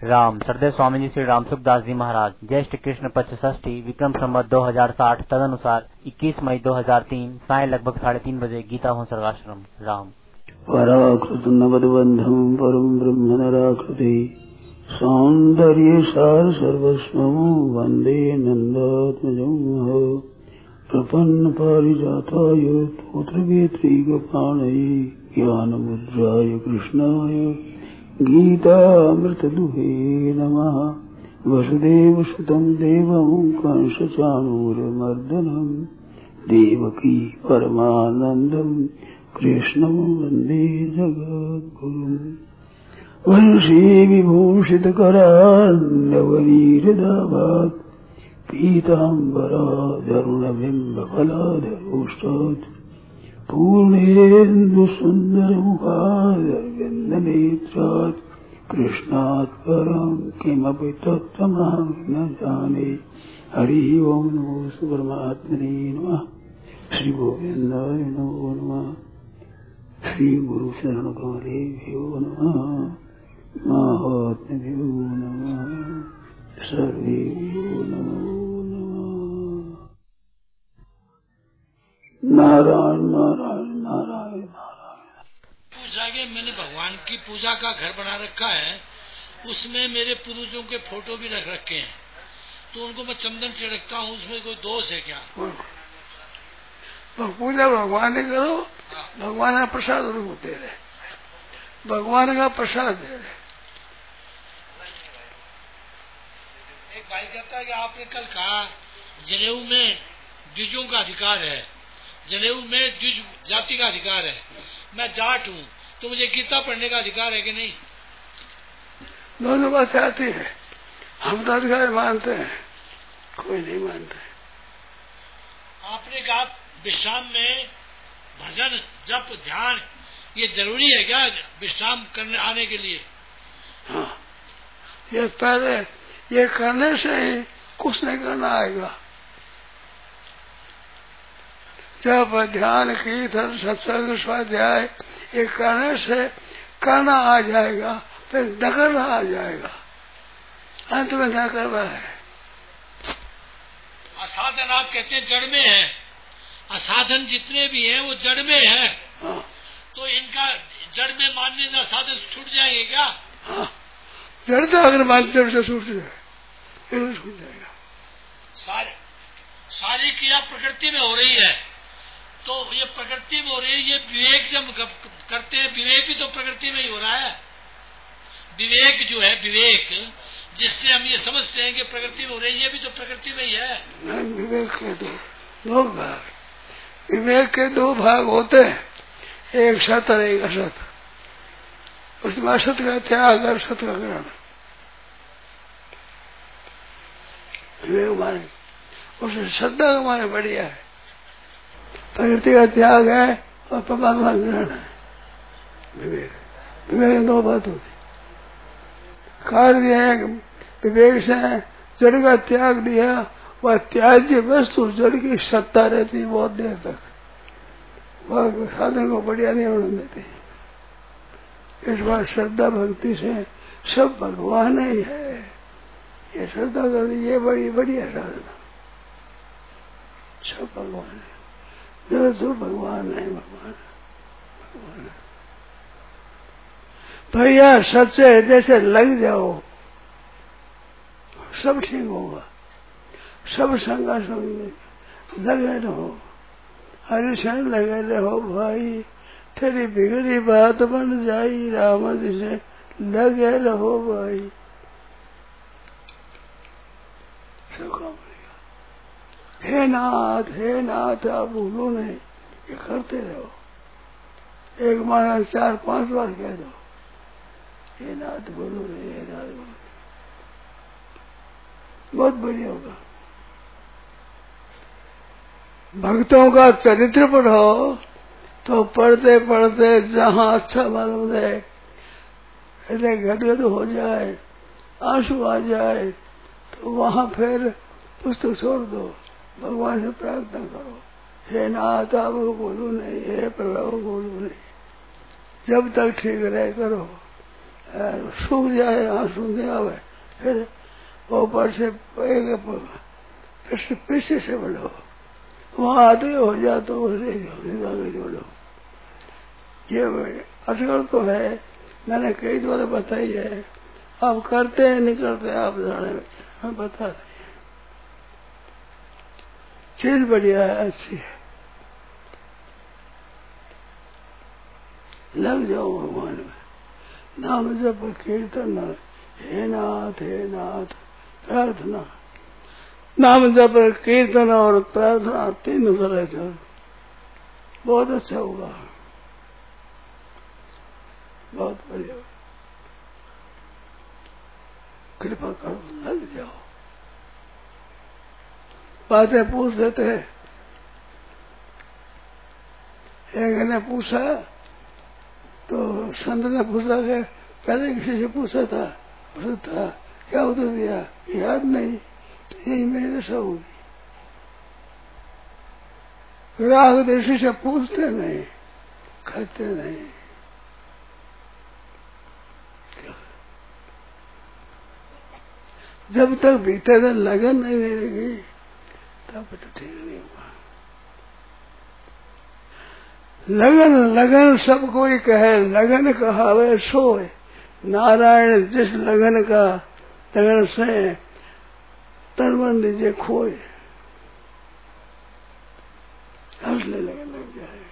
राम श्रद्धेय स्वामी जी श्री राम सुखदास जी महाराज ज्येष्ठ कृष्ण पक्ष षष्ठी विक्रम संवत 2060 तदनुसार 21 मई 2003 साय लगभग 3:30 बजे गीता हो सर्वाश्रम। राम पराकृत नवदबंधम परम ब्रह्म नराकृति सौंदर्य सार सर्वस्वं वंदे नंदात्मजं प्रपन्न पारिजाताय पुत्रवेत्री गोपाणये ज्ञानमुद्राय कृष्णाय गीतामृतदुहे नमः। वसुदेवसुतं देवं कंसचाणूरमर्दनं देवकी परमानन्दं कृष्णं वन्दे जगद्गुरुम्। वंशी विभूषितकरान्नवनीरदाभात् पीताम्बराधरुणबिम्बफलाधरोष्टात् पूर्णेन्दुसुन्दरमुखादरविन्दनेत्रात् कृष्णात् परं किमपि तत्त्वमहं न जाने। हरि ओं नमो परमात्मने नमः। श्री गोविन्दाय नमो नमः। श्री गुरु शरण कमलेभ्यो नमः। महात्म्यो नमः। सर्वेभ्यो नमो नमः। नारायण नारायण नारायण नारायण। पूछा कि मैंने भगवान की पूजा का घर बना रखा है, उसमें मेरे पूर्वजों के फोटो भी रख रखे हैं, तो उनको मैं चंदन छिड़कता हूँ, उसमें कोई दोष है क्या? पूजा भगवान ने करो, भगवान का प्रसाद उनको दे रहे, भगवान का प्रसाद दे रहे। एक भाई कहता है कि आपने कल कहा जनेऊ में द्विजों का अधिकार है, जनेऊ में द्विज जाति का अधिकार है, मैं जाट हूँ तो मुझे गीता पढ़ने का अधिकार है कि नहीं? दोनों बात आती है। हम तो अधिकार मानते हैं, कोई नहीं मानते। आपने कहा विश्राम में भजन जप ध्यान ये जरूरी है क्या विश्राम करने आने के लिए? हाँ, ये पहले ये करने से ही कुछ नहीं करना आएगा। जब ध्यान कीर्तन सत्संग स्वाध्याय ये करने से करना आ जाएगा, फिर न करना आ जाएगा, अंत में न करना है। असाधन आप कहते हैं जड़ में है, असाधन जितने भी हैं वो जड़ में है। हाँ। तो इनका जड़ में मानने से असाधन छूट जाएंगे क्या? हाँ, जड़ तो अगर मानते से छूट जाए फिर छूट जाएगा। सारी क्रिया प्रकृति में हो रही है, तो ये प्रकृति में हो रही है, ये विवेक जब करते हैं, विवेक भी तो प्रकृति में ही हो रहा है। विवेक जो है, विवेक जिससे हम ये समझते हैं कि प्रकृति में हो रही है, ये भी तो प्रकृति में ही है। विवेक के दो भाग, विवेक के दो भाग होते हैं, एक सत और एक असत। उसमें असत का त्याग और सत का ग्रहण। विवेक माने उसमें श्रद्धा का माने बढ़िया है, प्रकृति का त्याग है और परमात्मा ग्रहण है। विवेक विवेक दो बात होती। कार्य है विवेक से जड़ का त्याग दिया, वह त्याज्य वस्तु जड़ की सत्ता रहती बहुत देर तक, वह साधन को बढ़िया नहीं होने देती। इस बार श्रद्धा भक्ति से सब भगवान ही है, ये श्रद्धा कर ये बड़ी बढ़िया साधना, सब भगवान है, जो भगवान है, भगवान भैया सच्चे जैसे लग जाओ सब ठीक होगा। सब संगा संग लगे रहो, हरिशन लगे रहो भाई, तेरी बिगड़ी बात बन जाई, राम जी से लगे रहो भाई, सब काम बढ़ेगा। हे नाथ आप भूलो नहीं, ये करते रहो। एक माना 4-5 बार कह दो, हे नाथ बोलो रे, हे नाथ बोलो, बहुत बढ़िया होगा। भक्तों का चरित्र पढ़ो तो पढ़ते पढ़ते जहाँ अच्छा मालूम है, ऐसे गदगद हो जाए, आंसू आ जाए, तो वहाँ फिर पुस्तक छोड़ दो, भगवान से प्रार्थना करो, हे नाथ आप बोलो नहीं, हे प्रभु बोलो नहीं, जब तक ठीक रहे करो। सूख जाए, आंसू नहीं आवे, फिर ऊपर से पीछे से बढ़ो, वहां आते हो जा तो आगे जोड़ो। ये अटकल तो है, मैंने कई बार बताई है। आप करते हैं नहीं करते आप जाने, मैं बता रही। चीज बढ़िया है, अच्छी है, लग जाओ भगवान में। नाम जप कीर्तन, हे नाथ प्रार्थना। नाम जप कीर्तन और प्रार्थना तीनों तरह से बहुत अच्छा होगा, बहुत बढ़िया। कृपा करो, लग जाओ। बातें पूछ देते हैं। एक ने पूछा तो संत ने पूछा कि पहले किसी से पूछा था, क्या उत्तर दिया याद नहीं, तो यही मेरी दशा होगी। राग देशी से पूछते नहीं, खाते नहीं। जब तक भीतर लगन नहीं रहेगी तब तो ठीक नहीं होगा। लगन सब कोई कहे, लगन कहावे सोए। नारायण जिस लगन का लगन से तन मन दीजिए खोए। हंसने लगन लग जाए।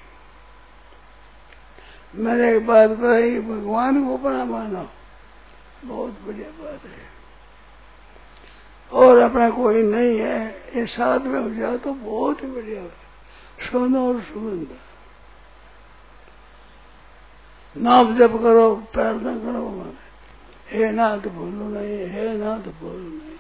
मैंने एक बात बताई, भगवान को अपना मानो, बहुत बढ़िया बात है। और अपना कोई नहीं है, ये साथ में हो जाए तो बहुत ही बढ़िया है। सोना और सुगंध। नाम जप करो, प्रार्थना करो, हे नाथ भूलो नहीं, हे नाथ भूलो नहीं।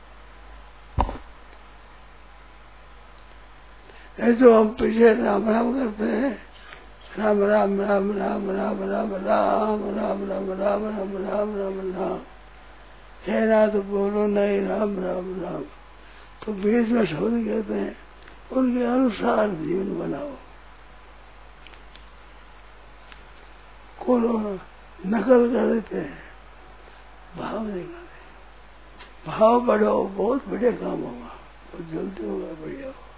ये जो हम पीछे राम राम करते हैं, राम राम राम राम राम राम राम राम राम राम राम राम राम राम, हे नाथ बोलो नहीं, राम राम राम। तो बीच में शब्द कहते हैं, उनके अनुसार जीवन बनाओ। कोनो नकल कर देते हैं, भाव नहीं करते। भाव बढ़ाओ, बहुत बढ़िया काम होगा, बहुत जल्दी होगा, बढ़िया हो।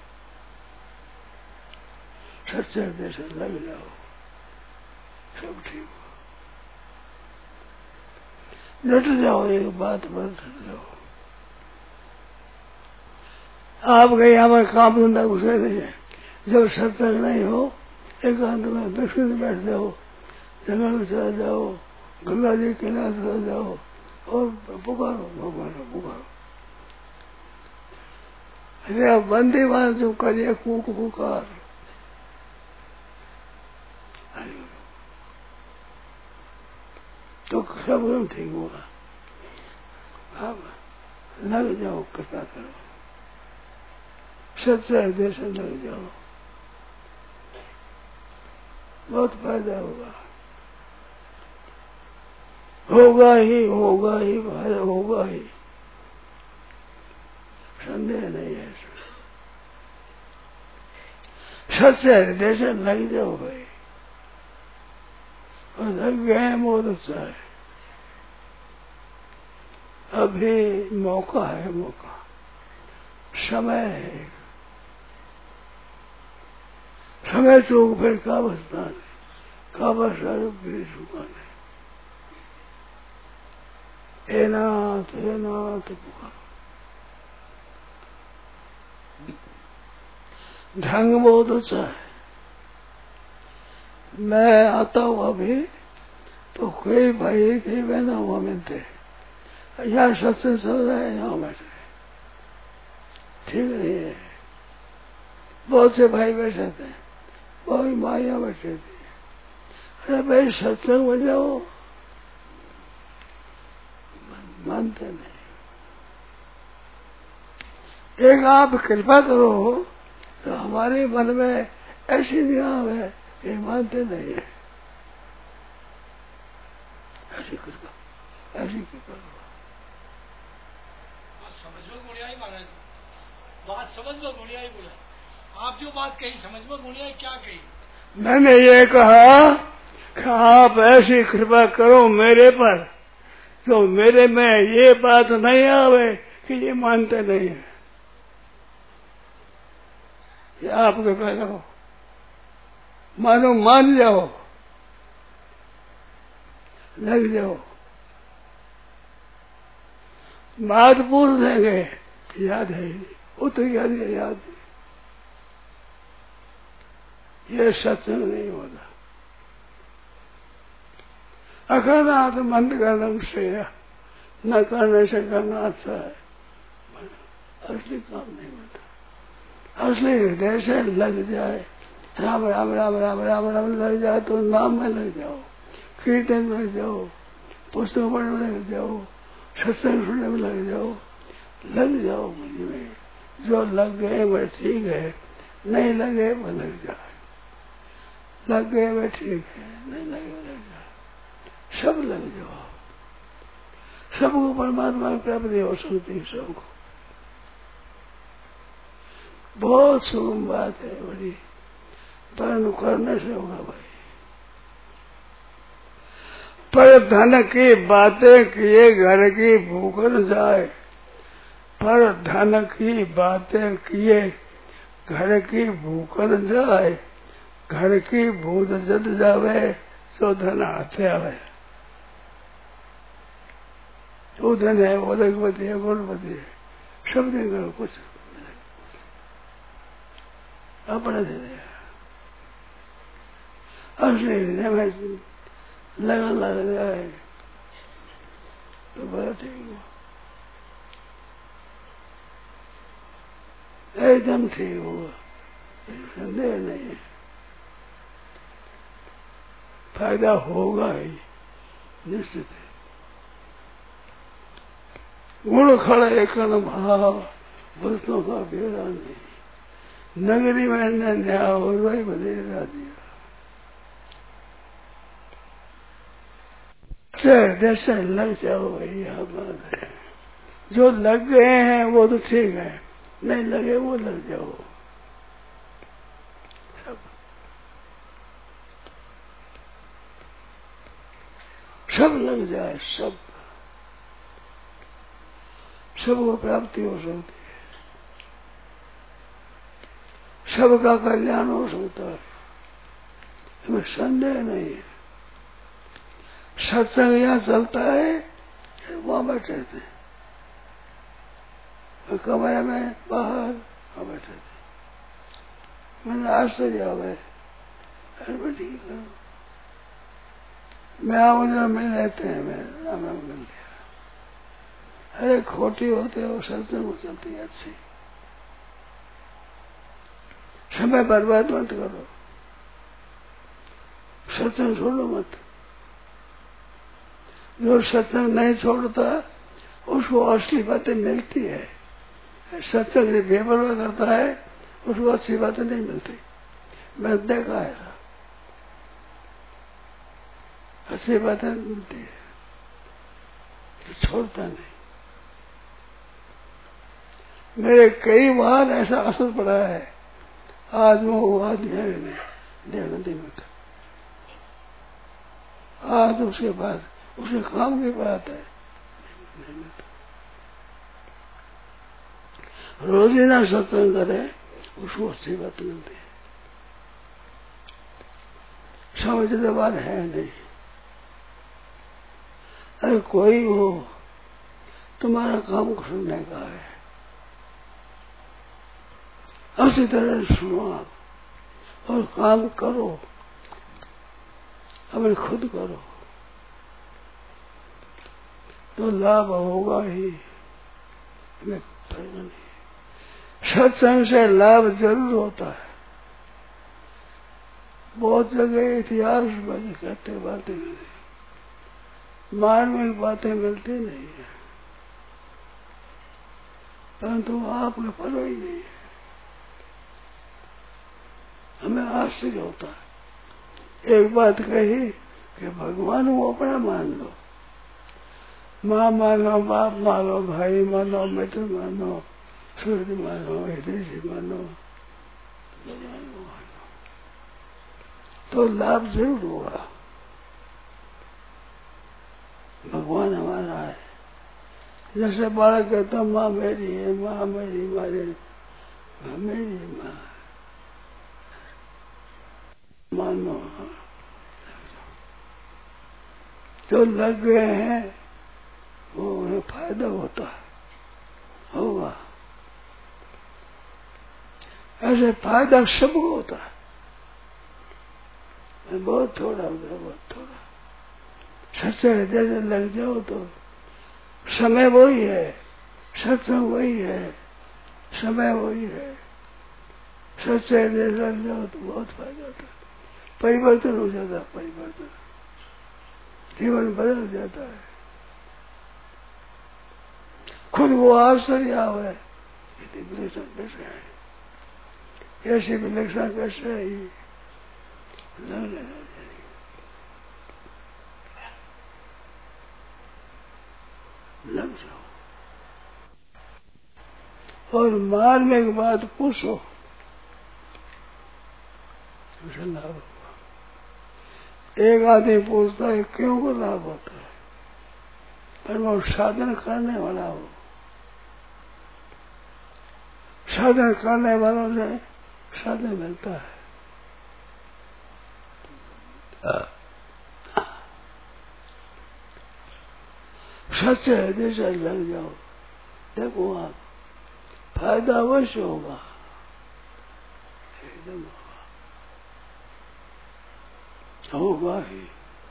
सच्चे हृदय से लग जाओ, सब ठीक हो। डट जाओ, एक बात बंद कर जाओ। आप गए हमारे काम धंधा घुसे नहीं है। जब सत्संग नहीं हो, एकांत में दक्षिण में बैठ जाओ, जंगल में चले जाओ, गंगा जी के किनारे चले जाओ और पुकारो भगवान को, पुकारो। अरे बंदी मान जो करिए कूक पुकार, तो सब ठीक होगा। अब लग जाओ, कृपा करो, सच्चे हृदय से लग जाओ, बहुत फायदा होगा। होगा ही होगा ही, फायदा होगा ही, संदेह नहीं है। सच्चे हृदय से लग जाओ भाई, और लग गए बहुत अच्छा है। अभी मौका है, मौका समय है। समय चूक फिर का बसता नहीं, का बसता फिर चुका नहीं। हे नाथ पुकारो। ढंग बहुत अच्छा है। मैं आता हूँ अभी तो कोई भाई कई बहना हुआ मिलते, यहाँ सत्संग चल रहा है, यहाँ बैठे, ठीक नहीं है। बहुत से भाई बैठे थे, बहुत माइयाँ बैठे थी। अरे भाई सत्संग में जाओ, मानते नहीं। एक आप कृपा करो तो हमारे मन में ऐसी निगाह है, ये मानते नहीं है। ऐसी कृपा करो। समझ में गुड़िया महाराज, बात समझ में गुड़िया बोला। आप जो बात कही समझ में गुड़िया क्या कही? मैंने ये कहा कि आप ऐसी कृपा करो मेरे पर तो मेरे में ये बात नहीं आवे कि ये मानते नहीं है। ये आपके पैदा हो, मानो मान जाओ, लग जाओ। बात पूछ देंगे, याद है वो तो याद है, याद है। ये सत्संग नहीं होता। अखंड मंद करना से न करने से करना अच्छा है, असली काम नहीं होता। असली हृदय से लग जाए, राम राम राम राम राम राम लग जाए तो नाम में लग जाओ, कीर्तन में लग जाओ, पुस्तक पढ़ने में लग जाओ, सत्संग सुनने में लग जाओ मुझ में। जो लग गए वह ठीक है, नहीं लगे वह लग जाए। लग गए वह ठीक है, नहीं लगे वह लग जाए। सब लग जाओ, सबको परमात्मा की प्राप्ति हो सकती है। सबको बहुत सुगम बात है बड़ी, पर करने से होगा भाई। पर धन की बातें किए घर की भूख न जाए, पर धन की बातें किए घर की भूख न जाए। घर की भूत जद जावे तो धन हाथे आवे। वो धन है, वो लखपति है, गुणपति है, सब देंगे कुछ अपने दे दे। असली में लगन लग जाए तो बड़ा ठीक हुआ, एकदम ठीक हुआ, संदेह नहीं है। फायदा होगा ही निश्चित है। गुण खड़े एक भाव वस्तुओं का बेड़ा नहीं। नगरी में न्याय हो गई बधेरा दिया। जैसे लग जाओ भाई, यह बात है। जो लग गए हैं वो तो ठीक है, नहीं लगे वो लग जाओ। सब लग जाए, सबको प्राप्ति हो सकती है, सबका कल्याण हो सकता है, हमें संदेह नहीं है। सत्संग यहाँ चलता है, वहां बैठे थे कमरे में, बाहर वहां बैठे थे। मैंने आश्चर्य आ गए, अरे ठीक है, मैं आऊंगा मिल लेते हैं, मैं मिल गया। अरे खोटी होते हो, सत्संग चलती है अच्छी। समय बर्बाद मत करो, सत्संग छोड़ो मत। जो सत्संग नहीं छोड़ता उसको असली बातें मिलती है। सत्संग से बेपरवाह करता है उसको अच्छी बातें नहीं मिलती। मैं देखा है, अच्छी बातें मिलती है तो छोड़ता नहीं। मेरे कई बार ऐसा असर पड़ा है, आज वो आदमी है नहीं देखना दिन का, आज उसके पास उसके काम की बात है। रोजीना सत्संग करे उसको अच्छी बात मिलती है, समझने वाला है नहीं। अरे कोई हो, तुम्हारा काम सुनने का है, अच्छी तरह सुनो आप और काम करो, अपने खुद करो तो लाभ होगा ही। सत्संग से लाभ जरूर होता है। बहुत जगह इतिहास में कहते बातें मार्मिक बातें मिलती नहीं है, परंतु आपके पता ही नहीं है। हमें आश्चर्य होता है। एक बात कही कि भगवान को अपना मान लो, माँ मानो, बाप मानो, भाई मानो, मित्र मानो, सूर्य मानो, हृदय से मानो, भगवान को मानो तो लाभ जरूर होगा। भगवान हमारा है। जैसे बालक कहता माँ मेरी है, माँ मेरी, मारे मेरी माँ मानो। जो लग गए हैं वो उन्हें फायदा होता है, होगा। ऐसे फायदा सबको होता है, बहुत थोड़ा होता है, बहुत थोड़ा। सच्चे हृदय से लग जाओ तो समय वही है, सत्संग वही है, समय वही है। सच्चे हृदय से लग जाओ तो बहुत फायदा होता है, परिवर्तन हो जाता है, परिवर्तन, जीवन बदल जाता है। खुद वो आश्चर्य है, विलक्षण कैसे है, ऐसे विलक्षण कैसे है, लग जाओ। और मारने के बाद पूछो, उसे लाभ होगा। एक आदमी पूछता है क्यों को लाभ होता है, पर वो साधन करने वाला हो, साधन करने वालों से साधन मिलता है। सच्चे हृदय से लग जाओ, देखो आप फायदा अवश्य होगा, एकदम होगा ही।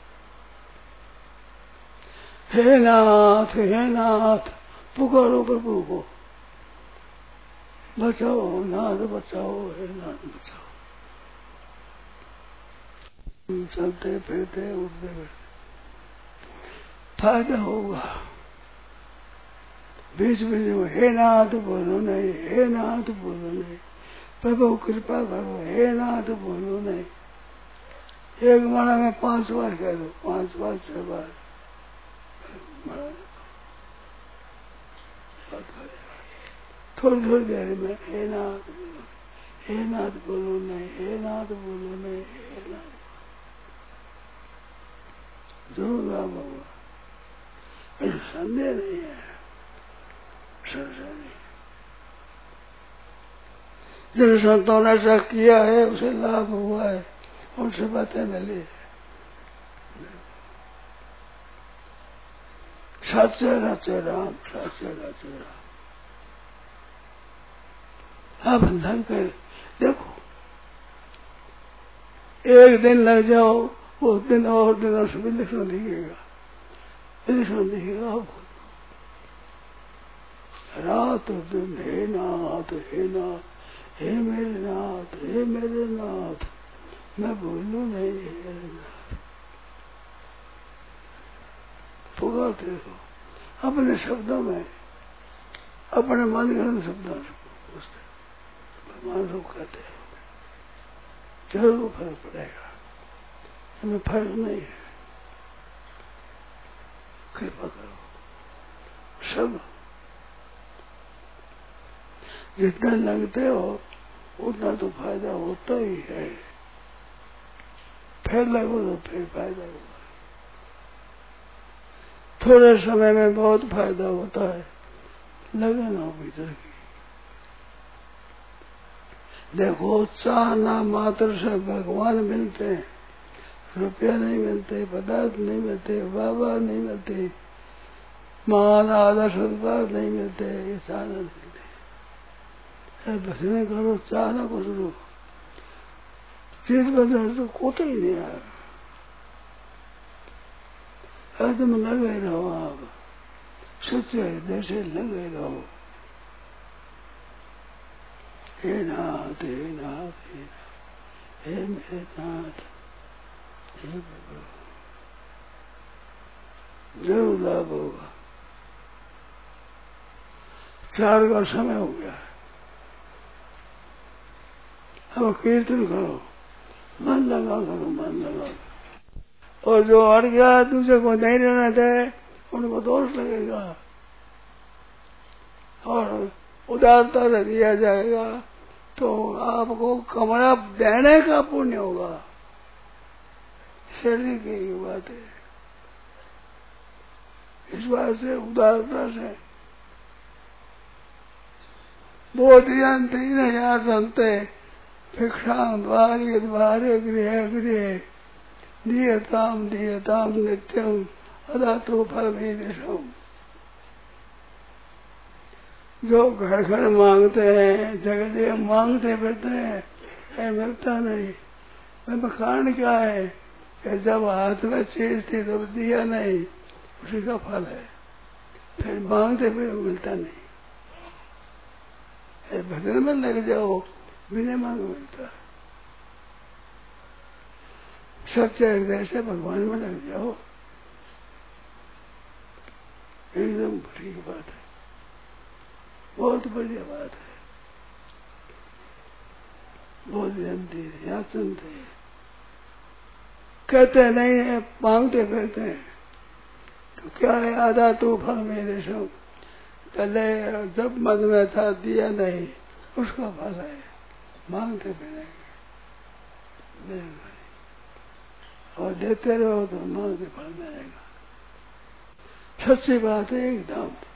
हे नाथ, हे नाथ, पुकारो प्रभु को, बचाओ नाथ, बचाओ, हे नाथ बचाओ। चलते फिरते उठते फिरते फायदा होगा। बीच बीच में हे नाथ बोलो नहीं, हे नाथ बोलो नहीं, प्रभु कृपा करो, हे नाथ बोलो नहीं। एक माला में 5 बार कह दो, 5 बार 6 बार, थोड़ी थोड़ी देर में हे नाथ बोलो, हे नाथ बोलो नहीं, हे नाथ बोलो नहीं, हे नाथ जरूर लाभ होगा, ऐसा संदेह नहीं है, संशय नहीं। जिन संतों ने ऐसा किया है उसे लाभ हुआ है, उनसे बातें मिली। सच्चे रचे राम, सच्चे रचे राम। आप ढंग कर देखो, एक दिन लग जाओ, उस दिन और दिनों से विलक्षण दिखेगा, विलक्षण दिखेगा आपको। रात दिन हे नाथ, हे नाथ, हे मेरे नाथ, हे मेरे नाथ, मैं बोलूं नहीं, हे नाथ। पुकारते रहो अपने शब्दों में, अपने मन के शब्दों से पूछते, भगवान को कहते हो, जरूर फर्क पड़ेगा, हमें फर्क नहीं है, कृपा करो। सब जितना लगते हो उतना तो फायदा होता ही है, फिर लगो तो फिर फायदा होगा। थोड़े समय में बहुत फायदा होता है, लगन हो भीतर की। देखो चाहना मात्र से भगवान मिलते हैं, रुपया नहीं मिलते, पदार्थ नहीं मिलते, बाबा नहीं मिलते, मान आदर सत्कार नहीं मिलते, ये चाहना मिलते। भजन करो, चाहना कुछ लो, चीज बदल तो कोते ही नहीं आया। तुम लगे रहो, आप सच्चे हृदय से लगे रहो। हे नाथ, हे नाथ, हे नाथ, हे मेरे नाथ, हे प्रभु, जरूर लाभ होगा। 4 का समय हो गया है, अब कीर्तन करो, मन लगा करो, मन लगा करो। और जो अड़ गया दूसरे को नहीं रहना चाहे उनको दोष लगेगा और उदारता से दिया जाएगा तो आपको कमरा देने का पुण्य होगा। शरीर की बात है, इस बात से उदारता से बोधियंती न या संते भिक्षां द्वारे द्वारे गृह गृह दीयताम दीयताम नित्यम अदातो फल विदेशम। जो घर घर मांगते हैं, जगह जगह मांगते फिरते हैं, मिलता नहीं। वह कारण क्या है कि जब हाथ में चीज थी तब दिया नहीं, उसी का फल है। फिर मांगते फिर मिलता नहीं। भजन में लग जाओ, बिना मांग मिलता। सच्चे हृदय से भगवान में लग जाओ, एकदम ठीक बात है, बहुत बढ़िया बात है। बहुत जानती है, यहाँ सुनते हैं, कहते नहीं है, मांगते फिरते हैं। तो क्या है, आधा तो फल मेरे सब पहले जब मन में था दिया नहीं, उसका फल है। मांगते फिरेंगे और देते रहो तो मांगते फल मिलेगा। सच्ची बात है एकदम।